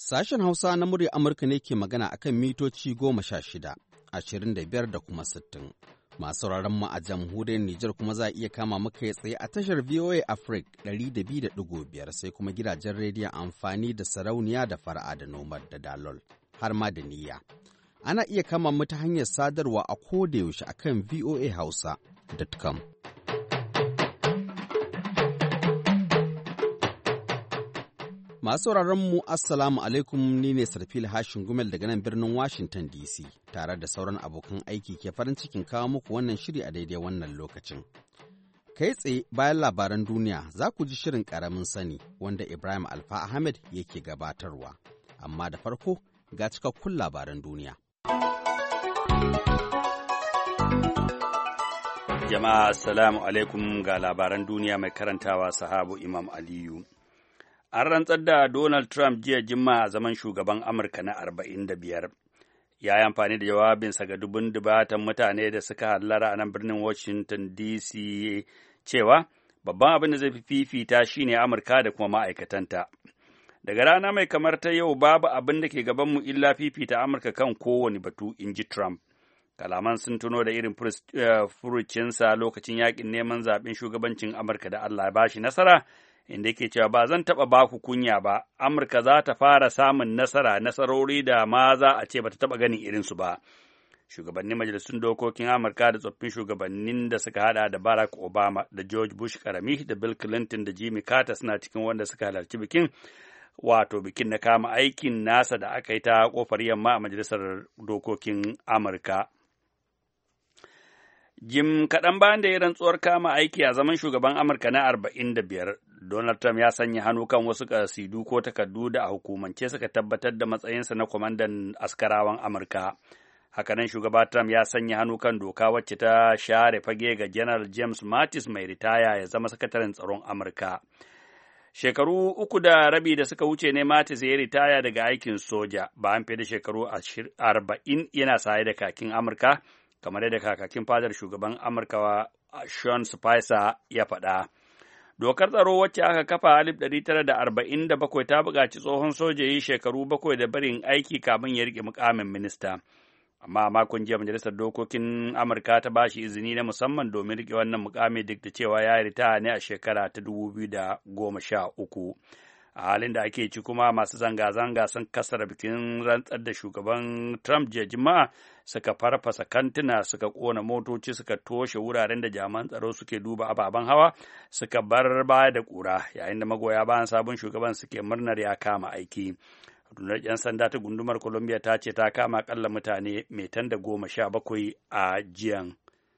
Sashen Hausa na murya Amurka ne ke magana akan mitoci 16, 25 da kuma 60. Masu sauraron mu a jamhuriyar Nijar kuma za a iya kama muka tsaye a tashar VOA Africa 200.5 sai kuma gidajen rediyon amfani da sarauniya da fara'a da nomad da dalol har ma da niyya. Ana iya kama mu ta hanyar sadarwa a kodayaushe akan voahausa.com. Masu mu Assalamu alaikum, ni ne Sarfil Hashin Gumel daga nan birnin Washington DC tare da sauran abokan aiki ke farin cikin kawo muku wannan shiri a daidai wannan lokacin. Kai tsaye bayan labaran duniya za ku ji shirin ƙaramin sani wanda Ibrahim Alfa Ahmed yake gabatarwa. Amma da farko ga cikakkun labaran duniya. Jama'a Assalamu alaikum ga labaran duniya mai karantawa Sahabu Imam Aliyu. An rantsar da Donald Trump jiya Juma'a a zaman shugaban Amurka na 45. Ya yi amfani da jawabinsa ga dubun dubatan mutane da suka hallara a nan birnin Washington DC cewa babban abin da zai fifita shine Amurka da kuma ma'aikatanta. Daga rana mai kamar ta yau babu abin da ke gabanmu illa fifita Amurka kan kowane batu, in ji Trump. Kalaman sun tuno da irin furucinsa lokacin yakin neman zaɓen shugabancin Amurka da Allah ya bashi nasara, inda yake cewa ba zan taɓa baku kunya ba, Amurka za ta fara samun nasarori da ma za a ce ba ta taɓa ganin irinsu ba. Shugabannin majalisun dokokin Amurka da tsoffin shugabannin da suka hada da Barack Obama da George Bush karami da Bill Clinton da Jimmy Carter suna cikin wanda suka halarci bikin, wato bikin na kama aikin nasa da aka yi ta kofar yamma a majalisar dokokin Amurka. Jim kaɗan bayan da ya rantsuwar kama aiki a zaman shugaban Amurka na 45, Donald Trump ya sanya hannu kan wasu kasidu ko takardu da a hukumance suka tabbatar da matsayinsa na kwamandan askarawan Amurka. Hakanan shugaba Trump ya sanya hannu kan doka wacce ta share fage ga General James Mattis mai ritaya ya zama sakataren tsaron Amurka. Shekaru 3.5 da suka wuce ne Mattis ya ritaya daga aikin soja, bayan fiye da shekaru 40 yana saye da kakin Amurka, kamar yadda kakakin fadar shugaban Amurka Sean Spicer ya faɗa. Dokar tsaro wacce aka kafa 1947 ta buƙaci tsohon soja yi shekaru 7 da barin aiki kamin ya riƙe mukamin minista. Amma a makon jiya majalisar dokokin Amurka ta ba shi izini na musamman domin riƙe wannan mukami duk da cewa ya ritaya ne a shekara ta 2013. A halin da ake ci kuma masu zanga-zanga sun kasar bikin rantsar da shugaban Trump jiya Juma'a, suka farfasa kantuna, suka kona motoci, suka toshe wuraren da jami'an tsaro suke duba ababen hawa, suka bar baya da ƙura, yayin da magoya bayan sabon shugaban suke murnar ya kama aiki. Rundunar 'yan sanda ta gundumar Columbia ta ce ta kama akalla mutane mai tan da 17 a jiyan.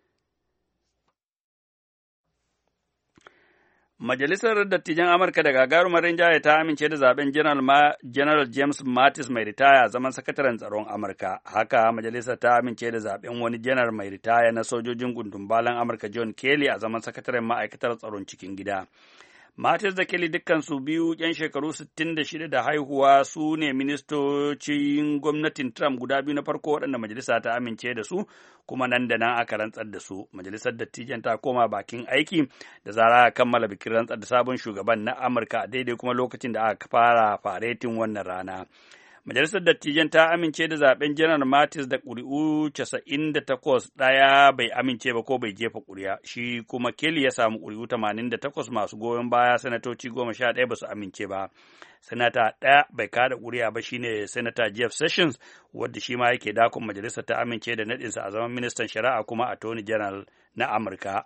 Majalisar Dattijan Amurka da gagarumar rinjaye ta amince da zaben General James Mattis mai ritaya zaman sakataren tsaron Amurka. Haka majalisar ta amince da zaben wani janar mai ritaya na sojojin gundumbalan Amurka John Kelly a zaman sakataren ma'aikatar tsaron cikin gida. Mattis da Kelly dukkansu biyu 'yan shekaru 66 da haihuwa su ne ministocin gwamnatin Trump guda biyu na farko waɗanda majalisa ta amince da su, kuma nan da nan aka rantsar da su. Majalisar dattijan ta koma bakin aiki da zara a kammala bikin rantsar da sabon shugaban na Amurka daidai kuma lokacin da aka fara faretin wannan rana. Majalisar Dattijan ta amince da zaben Janar Mattis da ƙuri'u 98, ɗaya bai amince ba ko bai jefa ƙuri'a. Shi kuma Kelly ya samu ƙuri'u 88 masu goyon baya, sanatoci 11 ba su amince ba. Sanata ɗaya bai kada ƙuri'a ba shine Sanata Jeff Sessions, wadda shi ma yake dakon majalisar ta amince da naɗinsa a zaman ministan shari'a kuma Attorney General na Amurka.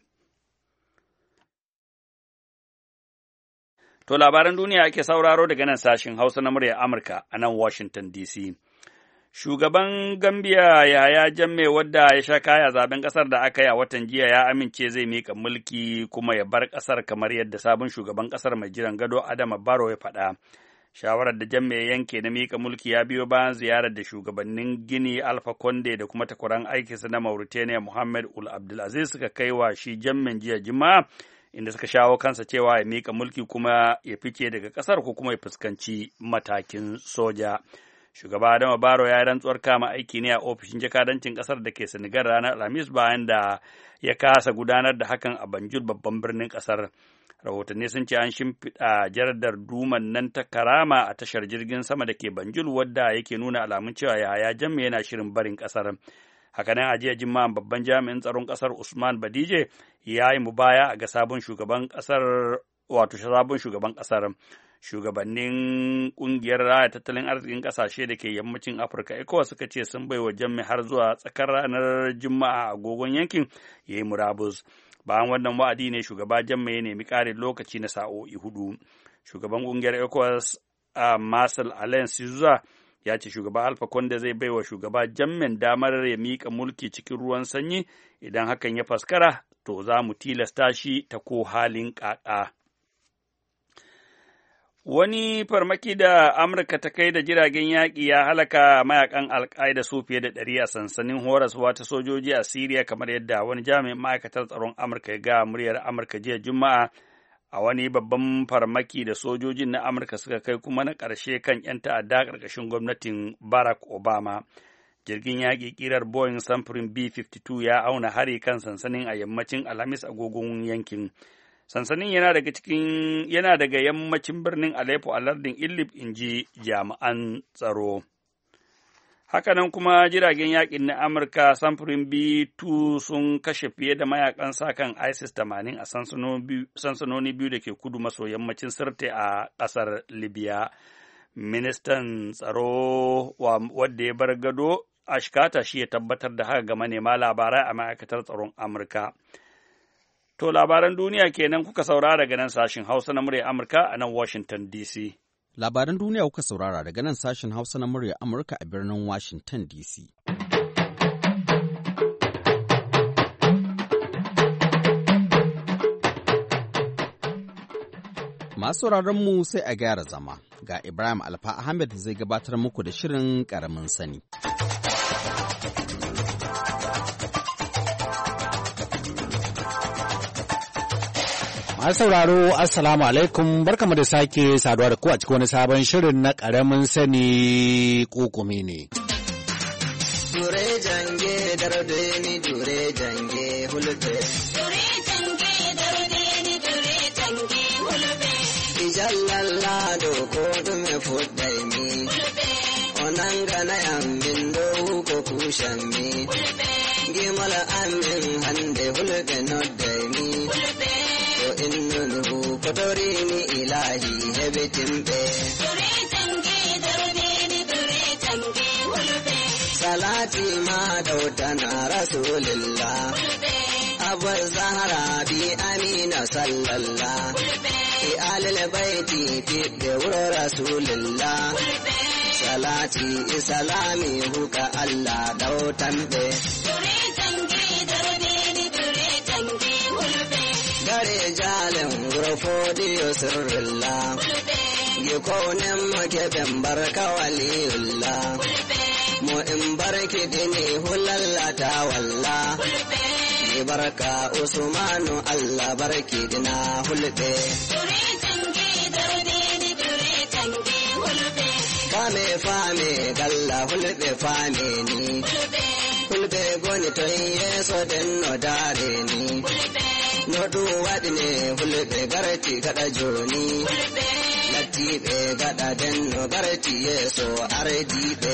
To labaran duniya ake sauraro daga nan sashin Hausa na muryar Amurka a nan Washington DC. Shugaban Gambia Yahaya Jammeh, wadda ya sha kaya zaben ƙasar da aka yi a watan jiya, ya amince zai mika mulki kuma ya bar ƙasar kamar yadda sabon shugaban ƙasar mai jiran gado Adama Barrow ya faɗa. Shawarar da Jammeh yanke na mika mulki ya biyo bayan ziyarar da shugabannin Gini Alpha Conde da kuma takwaran aikinsa na Mauritania Mohamed Ould Abdelaziz suka kai wa shi Jammeh jiya Juma'a, inda suka shawo kansa cewa ya mika mulki kuma ya fice daga ƙasar ko kuma ya fuskanci matakin soja. Shugaba Adama Barrow ya yi rantsuwar kama aiki ne a ofishin jakadancin ƙasar da ke Senegal ranar Alhamis bayan da ya kasa gudanar da hakan a Banjul, babban birnin ƙasar. Rahotanni sun ce an shimfiɗa jaridar duman nan ta Karama a tashar jirgin sama da ke Banjul, wadda yake nuna alamun cewa Yahaya Jammeh yana shirin barin ƙasar. Hakanan a jiya Juma'a babban jami'in tsaron ƙasar Usman Badije ya yi mubaya ga sabon shugaban ƙasar, wato sabon shugaban ƙasar. Shugabannin ƙungiyar raya tattalin arzikin ƙasashe da ke yammacin Afirka ECOWAS suka ce sun baiwa Jammeh har zuwa tsakar ranar Juma'a a agogon yankin ya yi murabus. Bayan wannan wa'adi ne shugaba Jammeh ya nemi ƙarin lokaci na sa'o'i 4. Shugaban ƙungiyar ECOWAS Marcel Alain Souza ya ce shugaba Alpha Conde zai baiwa shugaba Jammeh damar ya miƙa mulki cikin ruwan sanyi, idan hakan ya faskara to za mu tilasta shi ta ko halin ƙaƙa. Wani farmaki da Amurka ta kai da jiragen yaƙi ya halaka mayakan Al-Qaida su fiye da 100 a sansanin horaswa ta sojoji a Siriya, kamar yadda wani jami'in ma'aikatar tsaron Amurka ya ga muryar Amurka jiya Juma'a, a wani babban farmaki da sojojin na Amurka suka kai kuma na ƙarshe kan 'yan ta'adda ƙarƙashin gwamnatin Barack Obama. Jirgin yaƙi ƙirar Boeing samfurin B-52 ya auna hari kan sansanin a yammacin Alhamis agogon yankin. Sansanin yana daga yammacin birnin Aleppo a lardin Idlib, inji jami'an tsaro. Hakanan kuma jiragen yaƙin na Amurka samfurin B-2 sun kashe fiye da mayakan sa-kan ISIS 80 a sansanoni biyu da ke kudu maso yammacin Sirte a ƙasar Libya. Ministan tsaro wadda ya bar gado Ashkata shi ya tabbatar da haka ga manema labarai a ma'aikatar tsaron Amurka. To labaran duniya kenan kuka saurara daga nan sashin Hausa na murya Amurka a nan Washington DC. Labaran duniya kuka saurara daga nan sashin Hausa na murya Amurka a birnin Washington DC. Masu mu sai a gyara zama, ga Ibrahim Alfa Ahmed zai gabatar muku da shirin ƙaramin sani. Masu sauraro, Assalamu alaikum, barkamu da sake saduwa da ku a cikin wani sabon shirin na ƙaramin sani ƙuƙumi ne. Dure jange darde ni dure jange hulbe. Dure jange darde ni dure jange hulbe. Ijallalla do ko dume fuddai mi. Hulbe. Onanga na yambin do ko kushan mi. Hulbe. Gimala amin hande hulbe noddai mi. Hulbe. To innuhu kodori ni ilahi hebetimbe. Dure jange darde ni dure jange hulbe. Salati ma daudana rasulillah. Abu Zahra bi Amina sallallah. Fi alil baiti fi dawra rasulillah. Salati isalami huka Allah dautambe. Dare jalin gurfodiyo sirrillah. Gikonin makeben barka waliyullah. Mu in barki dini hulallata walla. Ni barka Usmanu Allah barki dina hulɓe. Fame galla hulɓe fame ni. Hulɓe goni to yeso den no dare ni. No du waɗi ne hulɓe garti gaɗa joni. Lattiɓe gaɗa den no garti yeso ardiɓe.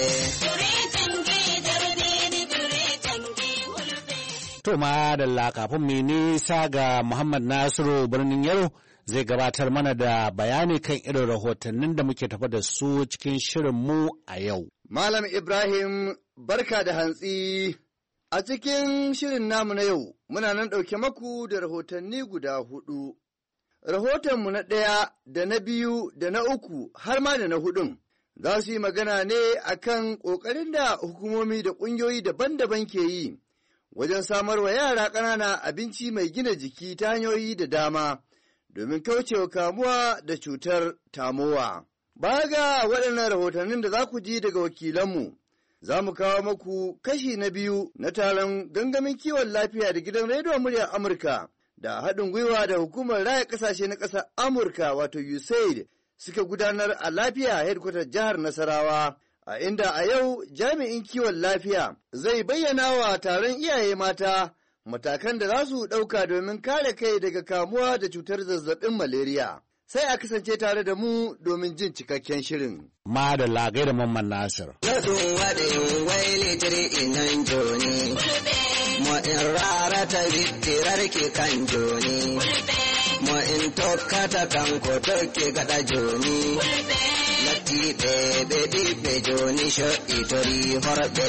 To madalla, kafin mai nisa ga Muhammad Nasiru birnin Yaro zai gabatar mana da bayani kan irin rahotannin da muke tafa da su cikin shirinmu a yau. Malam Ibrahim, barka da hantsi. A cikin shirin namu na yau, muna nan ɗauke maku da rahotanni guda 4. Rahotonmu na 1 da na 2 da na 3 har ma da na 4 za su yi magana ne akan ƙoƙarin da hukumomi da ƙungiyoyi daban-daban ke yi wajen samar wa yara ƙanana abinci mai gina jiki ta hanyoyi da dama domin kaucewa kamuwa da cutar tamowa. Baya ga waɗannan rahotannin da za ku ji daga wakilanmu, za mu kawo maku kashi na 2 na taron gangamin kiwon lafiya da gidan rediyon muryar Amurka da haɗin gwiwa da hukumar raya ƙasashe na ƙasar Amurka wato USAID suka gudanar a lafiya headquarter jihar Nasarawa. A inda a yau jami'in kiwon lafiya zai bayyana wa taron iyaye mata matakan da za su ɗauka domin kare kai daga kamuwa da cutar zazzabin malaria. Sai a kasance tare da mu domin jin cikakken shirin. Ma da lagai da Mamman Nasir. Yadun waɗin waili tiri inan joni, mo in rara ta vittirar ki kan joni, mo in tokkata kan ko tokki gaɗa joni, latti ɓe ɗiɓɓe joni sho'i tori horɓe.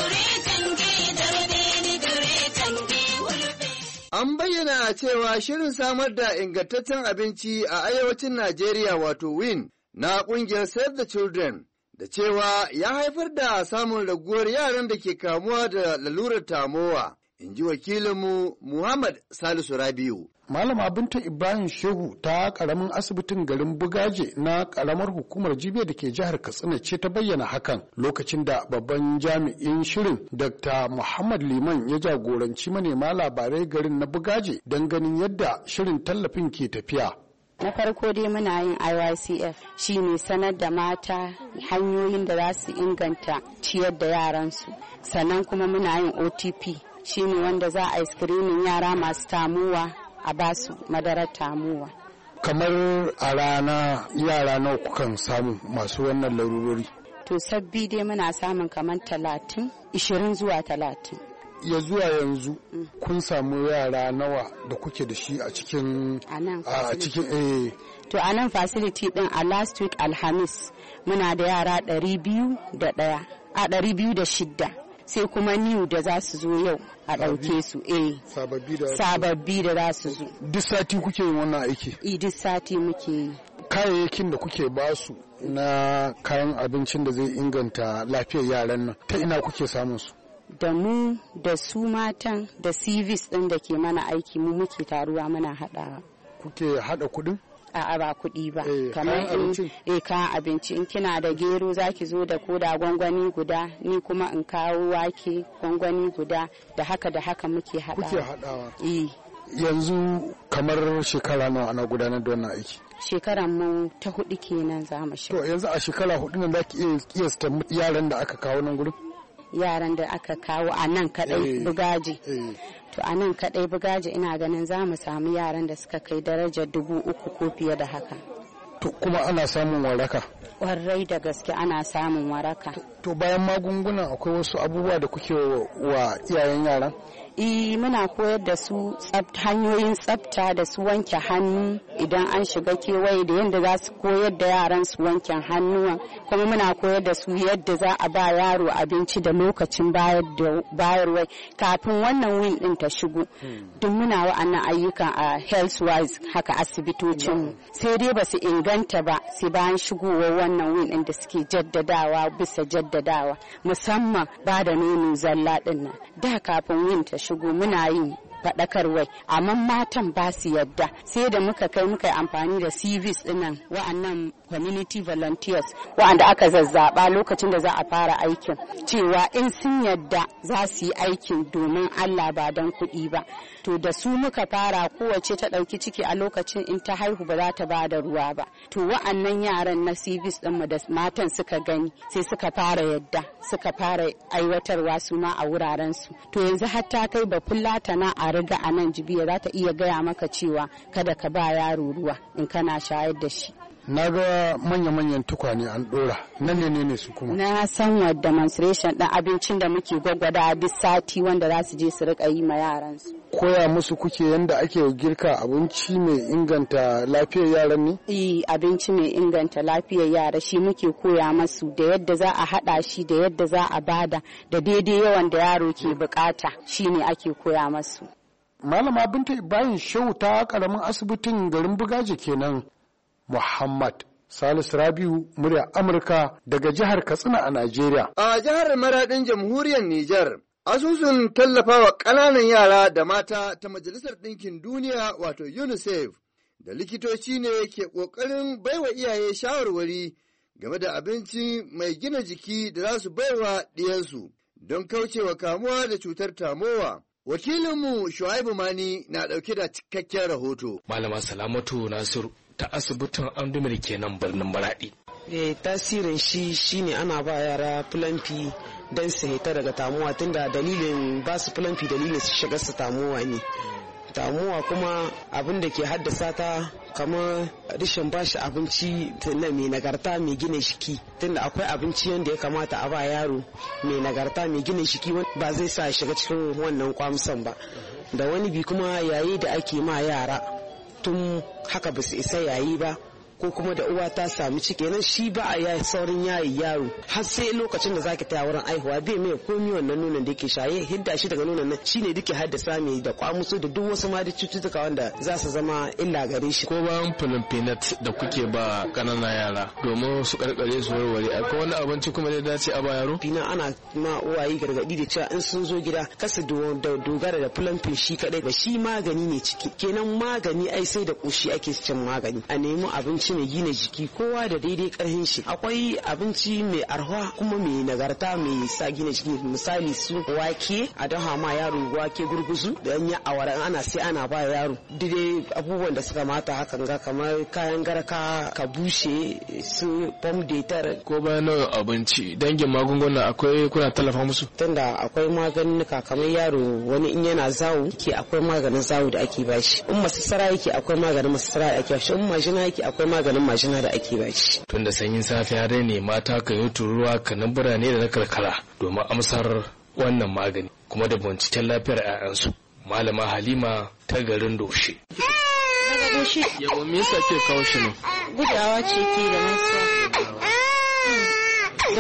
An bayyana cewa shirin samar da ingantaccen abinci a arewacin Najeriya wato WIN na ƙungiyar Save the Children da cewa ya haifar da samun raguwar yaran da ke kamuwa da lalurar tamowa, in ji wakilinmu Muhammad Salisu Rabiu. Malama Binta Ibrahim Shehu ta karamin asibitin garin Bugaje na karamar hukumar Jibiya da ke jihar Katsina ce ta bayyana hakan lokacin da babban jami'in shirin Dr. Muhammad Liman ya jagoranci manema labarai garin na Bugaje don ganin yadda shirin tallafin ke tafiya. Na farko dai muna yin IYCF shine sanar da mata hanyoyin da za su inganta ciyar da yaransu, sannan kuma muna yin OTP shine wanda za a yi screening yara masu tamuwa a basu madarar tamuwa. Kamar a rana yara nawa kukan samu masu wannan larurori? To sabbi dai muna samun kamar 20 zuwa 30. Ya zuwa yanzu kun samu yara nawa da kuke da shi a cikin To a nan facility din a last week Alhamis muna da yara 206. Sai kuma new da za su zo yau a ɗauke su sababbi da za su zo. Duk sati kuke yin wannan aiki? Duk sati muke yi. Kayayyakin da kuke basu na kayan abincin da zai inganta lafiyar yaran nan ta ina kuke samun su? Da mu da su matan da civis ɗin da ke mana aiki mu muke taruwa muna haɗawa. Kuke haɗa kuɗin? A'a ba kuɗi ba, kamar kayan abinci in kina da gero zaki zo da koda gwangwani guda, ni kuma in kawo wake gwangwani guda, da haka muke haɗawa. Kuke haɗawa? Yanzu kamar shekara nawa ana gudanar da wannan aiki? Shekaran mu ta 4 kenan za mu shiga. To yanzu a shekara 4 nan zaki iya kiyasta yaran da aka kawo nan gurin? Yaran da aka kawo a nan kadai Bugaje. To a nan kadai Bugaje ina ganin za mu samu yaran da suka kai darajar 3,000 ko fiye da haka. To kuma ana samun waraka? Warrai da gaske ana samun waraka. To bayan magunguna akwai wasu abubuwa da kuke wa iyayen yaran? Muna koyar da su hanyoyin tsafta da su wanke hannu idan an shiga kewaye da yadda za su koyar da yaran su wanke hannuwan, kuma muna koyar da su yadda za a ba yaro abinci da lokacin bayarwa kafin wannan win din ta shigo. Duk muna wa'annan ayyukan a health wise haka asibitocin sai dai ba su inganta ba sai bayan shigowar wannan win din da suke jaddadawa bisa jaddadawa, musamman ba da nono zalla din nan. Da kafin win ta shigo muna yin faɗakarwai amma matan ba su yadda, sai da muka yi amfani da civis dinnan wa'annan community volunteers wa'anda aka zazzaba lokacin da za a fara aikin, cewa in sun yadda za su yi aikin domin Allah ba don kuɗi ba. To da su muka fara, kowace ta ɗauki ciki a lokacin in ta haihu ba za ta ba da ruwa ba. To wa'annan yaran na civis ɗinmu da matan suka gani sai suka fara yadda, suka fara aiwatarwa su ma a wuraren su. To yanzu hatta kai ba Fulatana a riga a nan Jibiya za ta iya gaya maka cewa kada ka ba yaro ruwa in kana shayar da shi. Na ga manya-manyan tukwane an ɗora, nan ne su kuma? Na san wadda demonstration ɗin abincin da muke gwagwada duk sati wanda za su je su riƙa yi ma yaransu. Koya musu kuke yadda ake girka abinci mai inganta lafiyar yaran ne? Abinci mai inganta lafiyar yara shi muke koya masu, da yadda za a haɗa shi, da yadda za a bada, da daidai yawan da yaro ke bukata shine ake koya masu. Malama Binta Ibrahim Shehu ta karamin asibitin garin Bugaje kenan. Muhammad Salisu Rabiu, murya Amurka daga jihar Katsina a Najeriya. A jihar Maradin Jamhuriyar Nijar, asusun tallafawa ƙananan yara da mata ta Majalisar Ɗinkin Duniya wato UNICEF da likitoci ne ke ƙoƙarin baiwa iyaye shawarwari game da abinci mai gina jiki da za su baiwa ɗiyansu don kaucewa kamuwa da cutar tamowa. Wakilinmu Shu'aibu Mani na ɗauke da cikakken rahoto. Malama Salamatu Nasiru ta asibitin Andumir kenan birnin Maradi. Tasirin shi shine ana ba yara fulanfi don su hita daga tamuwa, tunda dalilin ba su fulamfi dalilin su shiga su tamuwa ne. Tamuwa kuma abin da ke haddasa ta kamar rashin bashi abinci na mai nagarta mai gina jiki, tunda akwai abinci yadda ya kamata a ba yaro mai nagarta mai gina jiki ba zai sa shiga cikin wannan kwamsan ba. Da wani bi kuma yayi da ake ma yara tun haka ba su isa yayi ba, ko kuma da uwa ta samu ciki kenan shi ba a yayi saurin yayi yaro har sai lokacin da zaki taya wurin aihuwa bai mai komi wannan nonon da yake shaye hidda shi daga nonon nan shine duke haddasa mai da kwamusu da duk wasu ma da cututtuka wanda za su zama illa gare shi. Ko bayan filinfinat da kuke ba kanana yara domin su karkare su warware, akwai wani abinci kuma da dace a ba yaro? Fina ana ma uwaye gargadi da cewa in sun zo gida kasu dogara da filanfin shi kadai ba, shi magani ne ciki, kenan magani ai sai da koshi ake cin magani. A nemi abinci mai gina jiki kowa da daidai karhin shi. Akwai abinci mai arha kuma mai nagarta mai sa gina jiki, misali su wake a dafa ma yaro wake gurguzu da ya awara ana sai ana ba yaro dai abubuwan da suka mata hakan ga kamar kayan garka ka bushe su pomdetar. Ko bayan nau'in abinci dangin magunguna akwai kuna tallafa musu? Tunda akwai maganuka kamar yaro wani in yana zawo yake akwai maganin zawo da ake bashi, in masassara yake akwai maganin masassara da ake bashi, in majina yake akwai maganin majina da ake bashi. Tun da sanyin safiya dai ne mata kan yi tururuwa kanan birane da na karkara domin amsar wannan magani kuma da binciken lafiyar 'ya'yansu. Malama Halima ta garin Doshe. Daga Doshe. Yawa me yasa ke kawo shi ne? Gudawa ce ke da masa. Da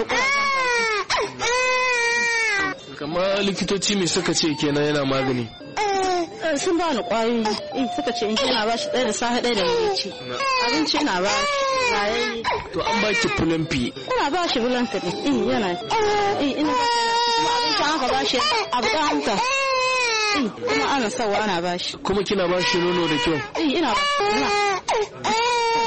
kamar likitoci me suka ce kenan yana magani? Sun ba ni kwayoyi suka ce in kina ba shi ɗaya da safe ɗaya da marici. Abinci ina ba shi. To an ba ki fulamfi. Ina ba shi fulamfi ne. Yana. Ina ba shi kuma abinci an ka ba shi abu ɗan hanka. Kuma ana sawa ana ba shi. Kuma kina ba shi nono da kyau? Ina ba shi.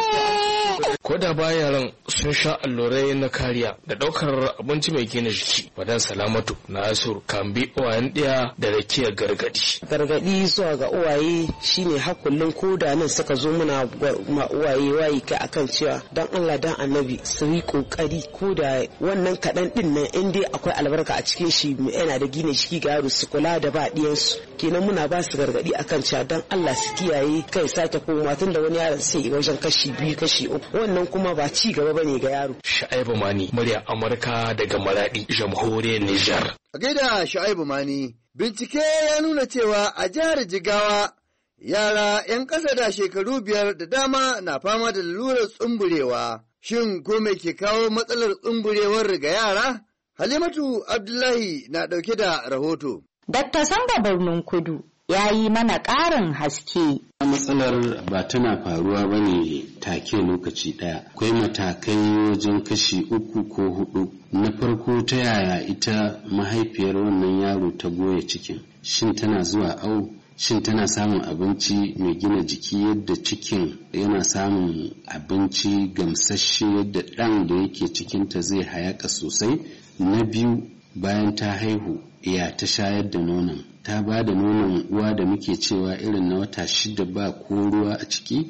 Ko da ba yaran sun sha allurai na kariya da ɗaukar abinci mai gina jiki, Madan Salamatu Nasiru kan bi uwayen ɗaya da rakiyar gargadi. Gargadi zuwa ga uwaye shine hakullin ko da nan suka zo muna ma uwaye wayi kai akan cewa dan Allah dan Annabi su yi kokari ko da wannan kaɗan ɗin nan in dai akwai albarka a cikin shi yana da gina jiki ga yaro su kula da ba ɗiyansu. Kenan muna ba su gargadi akan cewa dan Allah su kiyaye kai sake koma tun da wani yaron sai wajen kashi 2 kashi 3 wannan kuma ba ci gaba bane ga yaro. Sha'ibu Mani, murya Amurka daga Maradi, Jamhuriyar Nijar. A gaida Sha'ibu Mani, bincike ya nuna cewa a jihar Jigawa yara 'yan ƙasa da shekaru 5 da dama na fama da lalurar tsumburewa. Shin ko me ke kawo matsalar tsumburewar ga yara? Halimatu Abdullahi na ɗauke da rahoto. Dr. Samba Birnin Kudu ya yi mana ƙarin haske. Matsalar ba tana faruwa ba ne take lokaci ɗaya. Akwai matakai wajen kashi 3 ko 4. Na farko, ta yaya ita mahaifiyar wannan yaro ta goya cikin. Shin tana zuwa awo? Shin tana samun abinci mai gina jiki yadda cikin yana samun abinci gamsasshe yadda ɗan da yake cikinta zai hayaka sosai? Na biyu, bayan ta haihu, ya ta shayar da nonon. Ta ba da nonon uwa da muke cewa irin na wata 6 ba ko ruwa a ciki,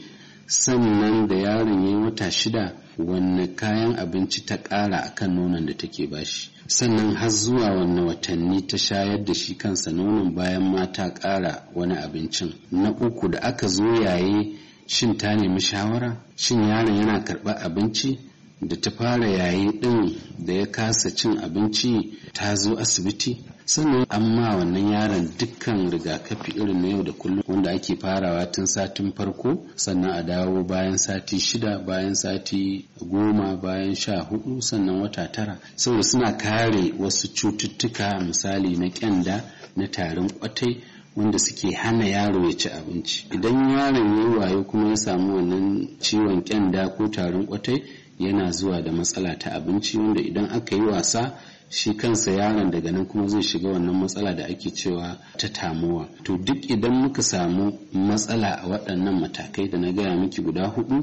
sannan da yaron ya yi wata 6 wanne kayan abinci ta ƙara akan nonon da take bashi, sannan har zuwa wanne watanni ta shayar da shi kansa nonon bayan ma ta ƙara wani abincin. Na uku, da aka zo yaye, shin ta nemi shawara? Shin yaron yana karɓar abinci? Da ta fara yayi ɗin da ya kasa cin abinci ta zo asibiti? Sannan amma wannan yaron dukkan rigakafi irin na yau da kullum wanda ake farawa tun satin farko, sannan a dawo bayan sati 6, bayan sati 10, bayan 14, sannan wata 9, saboda suna kare wasu cututtuka misali na kyanda, na tarin kwatai wanda suke hana yaro ya ci abinci. Idan yaron ya yi wayo kuma ya samu wannan ciwon kyanda ko tarin kwatai, yana zuwa da matsala ta abinci wanda idan aka yi wasa shi kansa yaron daga nan kuma zai shiga wannan matsala da ake cewa ta tamowa. To duk idan muka samu matsala a waɗannan matakai da na gaya miki guda 4,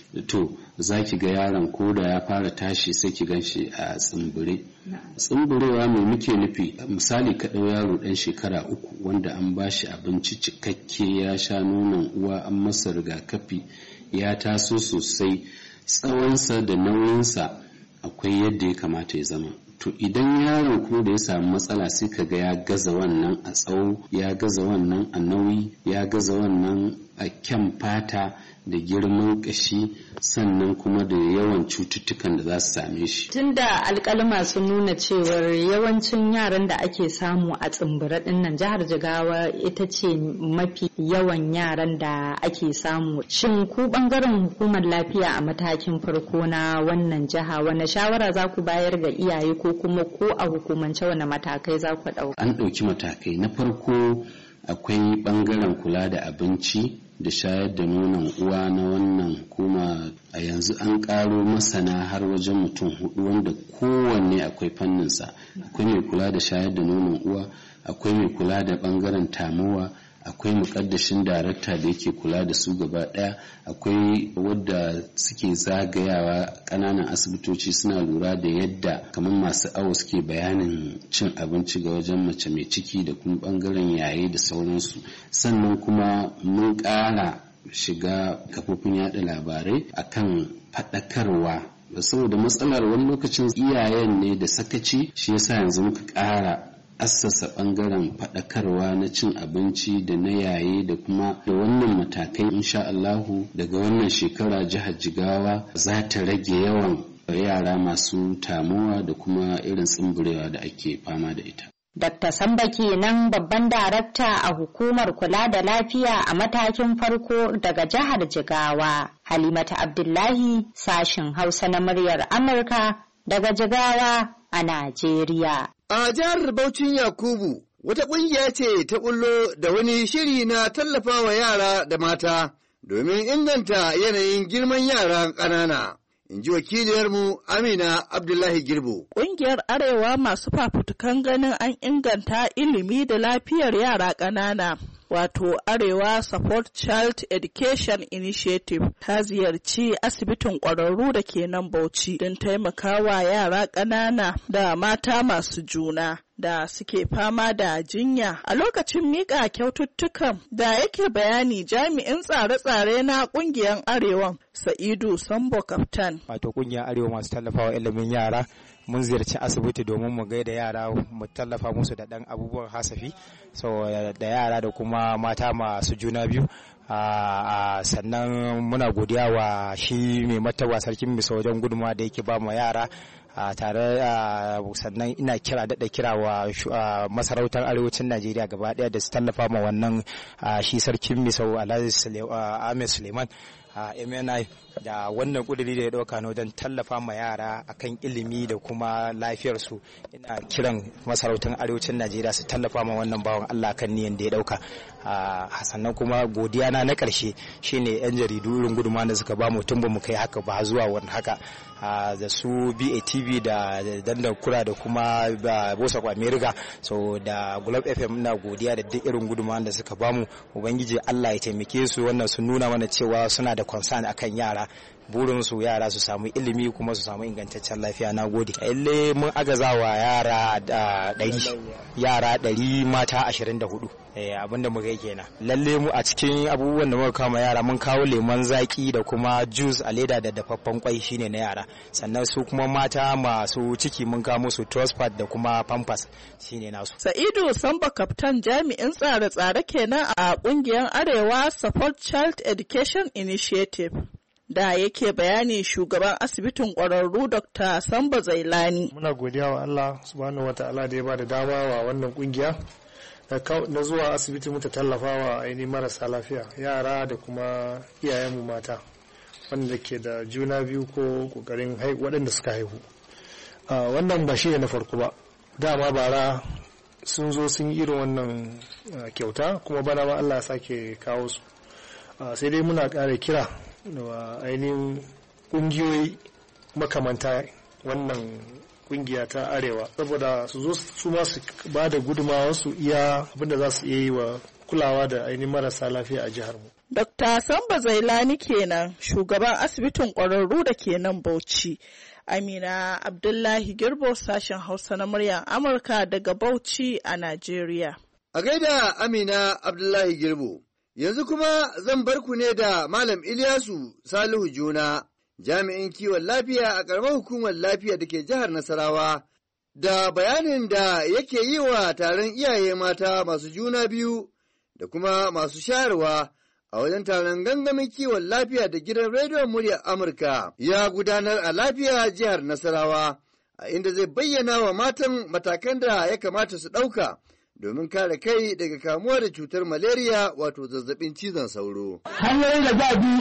to za ki ga yaron ko da ya fara tashi sai ki gan shi a tsumbure. Tsumburewa mai muke nufi? Misali ka ɗau yaro ɗan shekara 3 wanda an ba shi abinci cikakke, ya sha nonon uwa, an masa rigakafi, ya taso sosai, tsawonsa da nauyinsa akwai yadda ya kamata ya zama. to idan yaro ko da ya samu matsala sai ka ga ya gaza wannan a tsawo, ya gaza wannan a nauyi, ya gaza wannan a kyan fata da girman kashi, sannan kuma da yawan cututtukan da za su same shi. Tunda alƙalma sun nuna cewar yawancin yaran da ake samu a tsimbira dinnan jihar Jigawa ita ce mafi yawan yaran da ake samu. Shin ku bangaren hukumar lafiya a matakin farko na wannan jiha wani shawara za ku bayar ga iyaye ko kuma ko a hukumance wani matakai za ku ɗauka? An ɗauki matakai. Na farko akwai bangaren kula da abinci da shayar da nonon uwa na wannan hukuma. A yanzu an ƙaro masana har wajen mutum 4 wanda kowanne akwai fanninsa. Akwai mai kula da shayar da nonon uwa, akwai mai kula da bangaren tamowa, akwai mukaddashin darakta da yake kula da su gaba daya, akwai wadda suke zagayawa kananan asibitoci suna lura da yadda kamar masu awo suke bayanin cin abinci ga wajen mace mai ciki da kuma bangaren yaye da sauransu. Sannan kuma mun ƙara shiga kafofin yada labarai akan faɗakarwa, saboda matsalar wani lokacin iyayen ne da sakaci, shi yasa yanzu muka ƙara assasa bangaren faɗakarwa na cin abinci da na yaye da kuma da wannan matakai. Insha Allahu daga wannan shekara jihar Jigawa za ta rage yawan yara masu tamuwa da kuma irin tsumburewa da ake fama da ita. Dr. Samba kenan babban darakta a hukumar kula da lafiya a matakin farko daga jihar Jigawa. Halimatu Abdullahi, sashin Hausa na muryar Amurka daga Jigawa a Najeriya. A jihar Bauchin Yakubu, wata ƙungiya ce ta ƙullo da wani shiri na tallafawa yara da mata domin inganta yanayin girman yara ƙanana. In ji wakiliyarmu Amina Abdullahi Girbo. Ƙungiyar Arewa masu fafutukan ganin an inganta ilimi da lafiyar yara ƙanana. Wato Arewa Support Child Education Initiative ta ziyarci asibitin ƙwararru da ke nan Bauchi don taimakawa yara ƙanana da mata masu juna da suke fama da jinya. A lokacin miƙa kyaututtukan da yake bayani jami'in tsare-tsare na ƙungiyar Arewa Sa'idu Sambo Kaftan. Wato ƙungiyar Arewa masu tallafawa ilimin yara mun ziyarci asibiti domin mu gaida yara mu tallafa musu da ɗan abubuwan hasafi da yara da kuma mata masu juna biyu. Sannan muna godiya wa shi mai martaba sarkin Misau wajen gudunmawa da yake ba mu yara. Tare sannan ina kira wa masarautar arewacin Najeriya gaba ɗaya da su tallafa ma wannan shi sarkin Misau Alhaji Ahmed Suleiman MNI da wannan kudiri da ya dauka na wajen tallafa ma yara akan ilimi da kuma lafiyarsu. Ina kiran masarautar arewacin Najeriya su tallafa ma wannan bawan Allah kan niyan da ya dauka. Sannan kuma godiya na ƙarshe shine yan jaridu irin gudunmawa da suka ba mu tun ba mu kai haka ba zuwa wani haka. Da su BATV da dandan kura da kuma Bosa kwa America da Globe FM na godiya da duk irin gudunmawa da suka bamu. Ubangiji Allah ya taimake su, wannan sun nuna mana cewa suna da concern akan yara, burin su yara su samu ilimi kuma su samu ingantaccen lafiya. Na gode. Lalle mun agazawa yara 100 mata 24. Abinda muka yi kenan. Lalle mu a cikin abubuwan da muka kama yara mun kawo lemon zaki da kuma juice a leda da dafaffen kwai shine na yara. Sannan su kuma mata masu ciki mun kawo musu Trustpad da kuma Pampers shine nasu. Sa'idu Samba Kaftan jami'in tsare-tsare kenan a kungiyar Arewa Support Child Education Initiative. Da yake bayani shugaban asibitin ƙwararru Dr. Samba Zailani. Muna godiya wa Allah subhanahu wa ta'ala da ya ba da dama wa wannan kungiya na zuwa asibiti mu ta tallafa wa ainihin marasa lafiya, yara da kuma iyayenmu mata wanda ke da juna biyu ko kokarin waɗanda suka haihu. Wannan ba shi ne na farko ba, dama bara sun zo sun yi irin wannan kyauta kuma bana ma Allah ya sake kawo su. Sai dai muna ƙara kira da ainihin ƙungiyoyi makamanta wannan kungiya ta Arewa saboda su zo su ma su ba da gudunmawa su iya abinda za su iya yi wa kulawa da ainihin marasa lafiya a jihar mu. Dr. Samba Zailani kenan shugaban asibitin ƙwararru da ke nan Bauchi. Amina Abdullahi Girbo, sashen Hausa na muryar Amurka daga Bauchi a Najeriya. A gaida Amina Abdullahi Girbo, yanzu kuma zan bar ku ne da Malam Ilyasu Salihu Juna, jami'in kiwon lafiya a ƙaramar hukumar lafiya da ke jihar Nasarawa, da bayanin da yake yi wa taron iyaye mata masu juna biyu da kuma masu shayarwa a wajen taron gangamin kiwon lafiya da gidan rediyon muryar Amurka ya gudanar a lafiya jihar Nasarawa, a inda zai bayyana wa matan matakan da ya kamata su ɗauka domin kare kai daga kamuwa da cutar malaria wato zazzabin cizon sauro. Hanyoyin da za a bi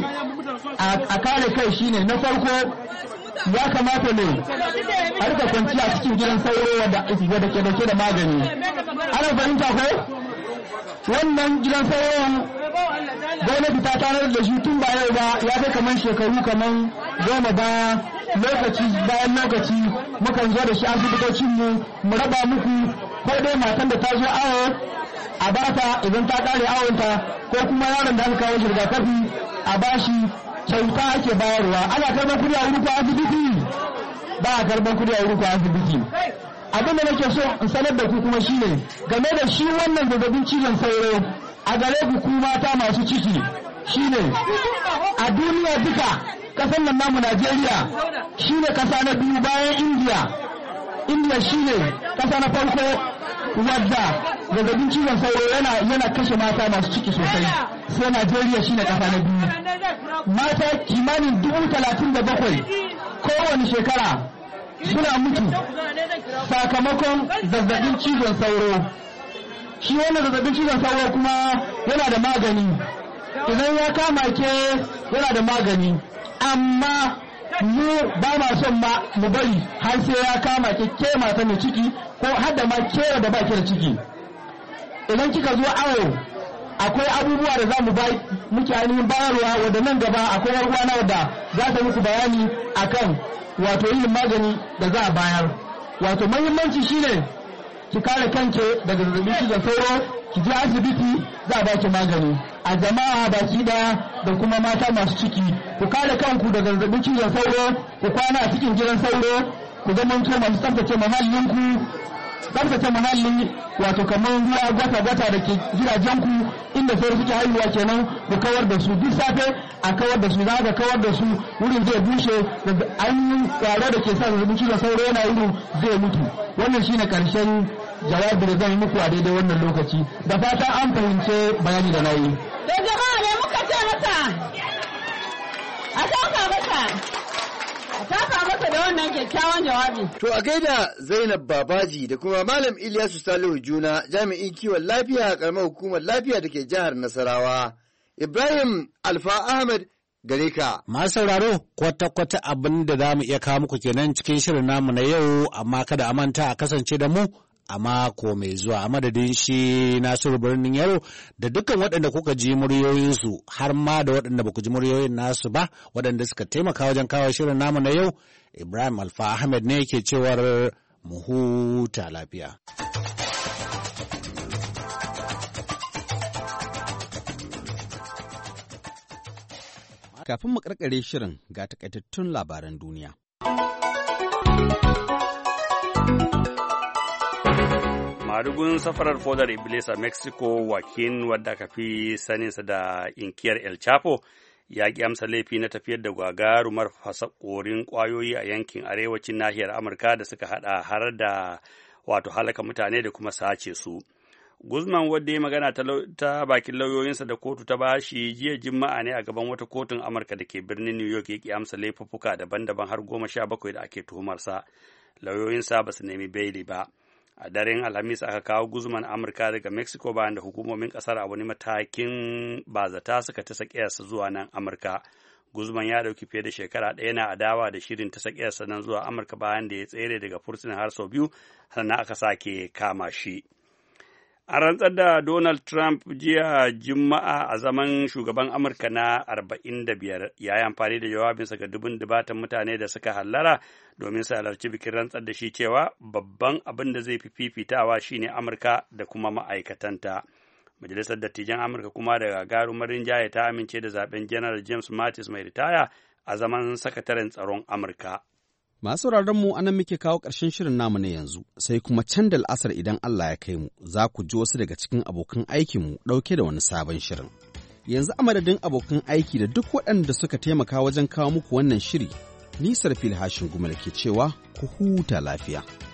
a kare kai shine na farko ya kamata ne a rika kwanciya a cikin gidan sauro wanda ke dauke da magani. Ana fahimta ko? Wannan gidan sauron gwamnati ta tarar da shi tun ba yau ba, ya kai kamar shekaru kamar 10 baya, lokaci bayan lokaci mukan zo da shi asibitocinmu mu raba muku ko dai matan da ta zo awo a bata idan ta kare awonta, ko kuma yaron da aka kawo shi rigakafi a bashi kyauta ake bayarwa. Ana karban kuɗi a wuri ko asibiti? Ba a karban kuɗi a wuri ko asibiti. Abin da nake so in sanar da ku kuma shine game da shi wannan zazzabin cizon sauro a gare ku mata masu ciki shine a duniya duka kasan nan namu Najeriya shine kasa na biyu bayan India shine kasa na farko wadda zazzabin cizon sauro yana kashe mata masu ciki sosai, sai Najeriya shine kasa na biyu. Mata kimanin 37,000 kowane shekara suna mutu sakamakon zazzabin cizon sauro. Shi wannan zazzabin cizon sauro kuma yana da magani, idan ya kama ke yana da magani, amma mu ba ma son ma mu bari har sai ya kama ke mata mai ciki ko har da ma ke da baki da ciki. Idan kika zo awo akwai abubuwa da za mu muke ainihin bayarwa, wadda nan gaba akwai warwana wadda za ta muku bayani akan wato yin magani da za a bayar. Wato muhimmanci shine ki kare kanke daga zazzabin cizon sauro, ki je asibiti za a baki magani. A jama'a baki daya da kuma mata masu ciki, ku kare kanku daga zazzabin cizon sauro, ku kwana a cikin gidan sauro, ku zamanto masu tsaftace muhallinku. Tsaftace muhalli wato kamar ruwa gwata-gwata da ke gidajenku inda sauro suke haihuwa kenan, ku kawar da su duk safe, a kawar da su, za ka kawar da su wurin zai bushe, da ainihin tsaro da ke sa zazzabin cizon sauro yana yi zai mutu. Wannan shine karshen jawabi da zan yi muku a daidai wannan lokaci, da fatan an fahimce bayani da na yi. Da jama'a ne muka ce masa a taka masa da wannan kyakkyawan jawabi. To a gaida Zainab Babaji da kuma Malam Ilyasu Salihu Juna, jami'in kiwon lafiya a ƙaramar hukumar lafiya da ke jihar Nasarawa. Ibrahim Alfa Ahmed gare ka. Masu sauraro, kwata-kwata abin da za mu iya kawo muku kenan cikin shirin namu na yau, amma kada a manta a kasance da mu a mako mai zuwa. A madadin shi Nasiru Birnin Yaro da dukkan waɗanda kuka ji muryoyinsu, har ma da waɗanda ba ku ji muryoyin nasu ba, waɗanda suka taimaka wajen kawo shirin namu na yau, Ibrahim Alfa Ahmed ne ke cewar mu huta lafiya. Kafin mu karkare shirin ga takaitattun labaran duniya. Madugun safarar fodar Iblis a Mexico, Joaquin, wadda aka fi saninsa da inkiyar El Chapo, ya ƙi amsa laifi na tafiyar da gagarumar fasakorin ƙwayoyi a yankin arewacin nahiyar Amurka da suka haɗa har da wato halaka mutane da kuma sace su. Guzman, wadda ya magana ta bakin lauyoyinsa da kotu ta bashi jiya Juma'a ne a gaban wata kotun Amurka da ke birnin New York, ya ƙi amsa laifuffuka daban-daban har 17 da ake tuhumarsa. Lauyoyinsa ba su nemi beli ba. A daren Alhamis aka kawo Guzman Amurka daga Mexico bayan da hukumomin kasar a wani matakin bazata suka ta sakiyarsa zuwa nan Amurka. Guzman ya dauki fiye da shekara ɗaya na adawa da shirin ta sakiyarsa nan zuwa Amurka bayan da ya tsere daga fursuna har sau biyu, sannan aka sake kama shi. An rantsar da Donald Trump jiya Juma'a a zaman shugaban Amurka na 45, ya yi amfani da jawabinsa ga dubun dubatan mutane da suka hallara domin su halarci bikin rantsar da shi cewa babban abin da zai fi fifitawa shine Amurka da kuma ma'aikatanta. Majalisar Dattijan Amurka kuma da gagarumar rinjaye ta amince da zaben General James Mattis mai ritaya a zaman sakataren tsaron Amurka. Masu mu anan muke kawo ƙarshen shirin namu na yanzu, sai kuma can da al'asar idan Allah ya kai mu, za ku ji wasu daga cikin abokan aikinmu ɗauke da wani sabon shirin. Yanzu a madadin abokan aiki da duk waɗanda suka taimaka wajen kawo muku wannan shiri, Nisar Fil Hashin Gumal ke cewa ku huta lafiya.